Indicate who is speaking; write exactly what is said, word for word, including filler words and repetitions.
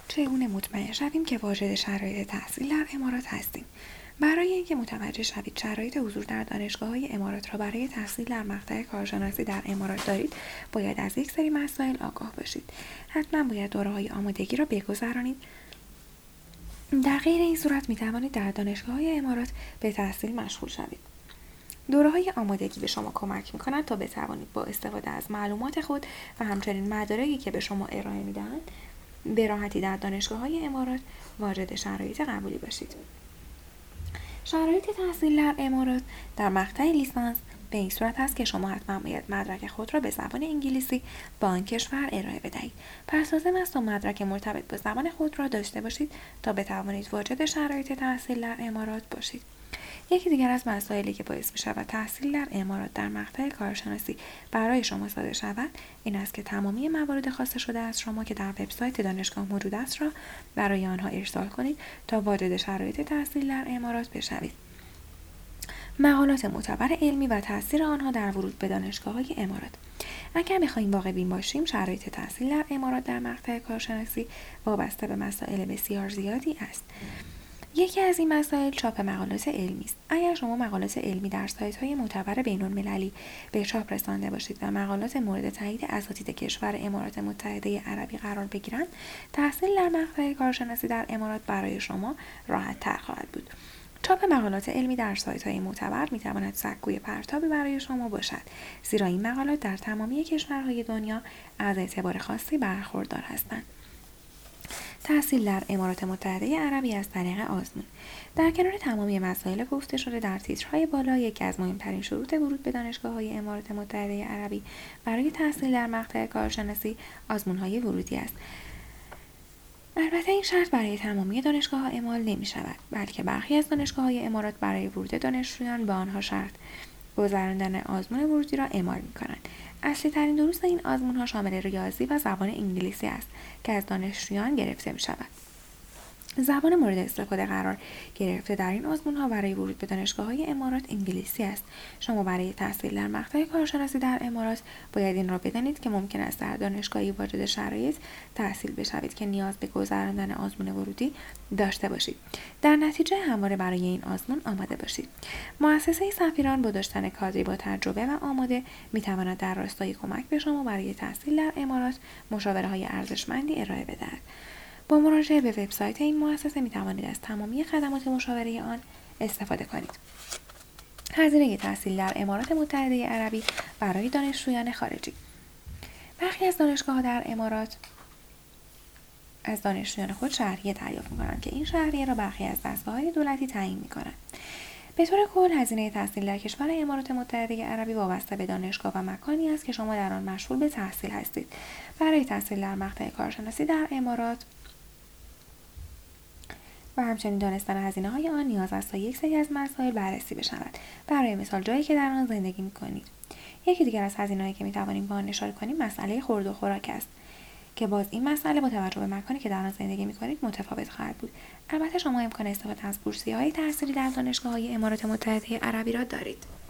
Speaker 1: چگونه مطمئن شویم که واجد شرایط تحصیل در امارات هستیم؟ برای اینکه متوجه شوید شرایط حضور در دانشگاه‌های امارات را برای تحصیل در مقطع کارشناسی در امارات دارید، باید از یک سری مسائل آگاه باشید. حتما باید دوره‌های آمادگی را بگذرانید. در غیر این صورت می‌توانید در دانشگاه‌های امارات به تحصیل مشغول شوید. دوره‌های آمادگی به شما کمک می‌کنند تا بتوانید با استفاده از معلومات خود و همچنین مدارکی که به شما ارائه می‌دهند به راحتی در دانشگاه‌های امارات واجد شرایط قبولی باشید. شرایط تحصیل در امارات در مقطع لیسانس به این صورت است که شما حتما باید مدرک خود را به زبان انگلیسی با آن کشور ارائه بدهید. پس لازم است تا مدرک مرتبط با زبان خود را داشته باشید تا بتوانید واجد شرایط تحصیل در امارات باشید. یکی دیگر از مسائلی که باعث می شود تحصیل در امارات در مقطع کارشناسی برای شما ساده شود این است که تمامی موارد خواسته شده از شما که در وبسایت دانشگاه موجود است را برای آنها ارسال کنید تا واجد شرایط تحصیل در امارات بشوید. مقالات معتبر علمی و تاثیر آنها در ورود به دانشگاه‌های امارات. اگر بخواهیم واقع بین باشیم، شرایط تحصیل در امارات در مقطع کارشناسی وابسته به مسائل بسیار زیادی است. یکی از این مسائل چاپ مقالات علمی است. اگر شما مقالات علمی در سایت‌های معتبر بین‌المللی به چاپ رسانده باشید و مقالات مورد تایید اساتید کشور امارات متحده عربی قرار بگیرند، تحصیل در مقطع کارشناسی در امارات برای شما راحت‌تر خواهد بود. چاپ مقالات علمی در سایت‌های معتبر می‌تواند سکوی پرتابی برای شما باشد، زیرا این مقالات در تمامی کشورهای دنیا از اعتبار خاصی برخوردار هستند. تحصیل در امارات متحده عربی از طریق آزمون. در کنار تمامی مسائل گفته شده در تیترهای بالا، یکی از مهمترین شروط ورود به دانشگاه‌های امارات متحده عربی برای تحصیل در مقطع کارشناسی آزمون‌های ورودی است. البته این شرط برای تمامی دانشگاه‌ها اعمال نمی‌شود، بلکه برخی از دانشگاه‌های امارات برای ورود دانشجویان به آنها شرط گذراندن آزمون ورودی را اعمال می‌کنند. اصلی ترین دروس این آزمون‌ها شامل ریاضی و زبان انگلیسی است که از دانشجویان گرفته می‌شود. زبان مورد استفاده قرار گرفته در این آزمون‌ها برای ورود به دانشگاه‌های امارات انگلیسی است. شما برای تحصیل در مقطع کارشناسی در امارات باید این را بدانید که ممکن است در دانشگاهی واجد شرایط تحصیل بشوید که نیاز به گذراندن آزمون ورودی داشته باشید. در نتیجه همواره برای این آزمون آماده باشید. مؤسسه سفیران با داشتن کادری با تجربه و آماده می‌تواند در راستای کمک به شما برای تحصیل در امارات مشاوره‌های ارزشمندی ارائه بدهد. با مراجعه به وبسایت این مؤسسه می توانید از تمامی خدمات مشاوره آن استفاده کنید. هزینه تحصیل در امارات متحده عربی برای دانشجویان خارجی. برخی از دانشگاه‌ها در امارات از دانشجویان خود شهریه دریافت می‌کنند که این شهریه را برخی از دستگاه‌های دولتی تعیین می‌کنند. به طور کل هزینه تحصیل در کشور امارات متحده عربی وابسته به دانشگاه و مکانی است که شما در آن مشغول به تحصیل هستید. برای تحصیل در مقطع کارشناسی در امارات و همچنین دانستن هزینه‌های آن نیاز است تا یک سری از مسائل بررسی بشود. برای مثال جایی که در آن زندگی می‌کنید. یکی دیگر از هزینه‌هایی که می‌توانیم با آن اشاره کنیم مسئله خورد و خوراک است که باز این مسئله با توجه به مکانی که در آن زندگی می‌کنید متفاوت خواهد بود. البته شما امکان استفاده از بورسیه‌های تحصیلی در دانشگاه‌های امارات متحده عربی را دارید.